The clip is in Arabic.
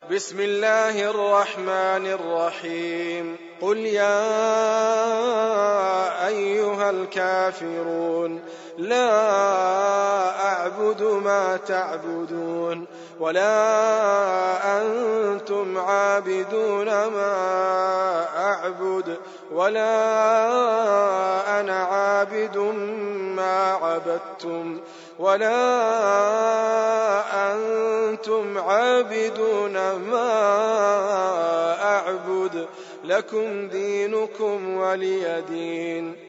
بسم الله الرحمن الرحيم قل يا أيها الكافرون لا أعبد ما تعبدون ولا أنتم عابدون ما أعبد ولا أنا عابد ما عبدتم ولا أنتم عابدون ما أعبد لكم دينكم ولي دين.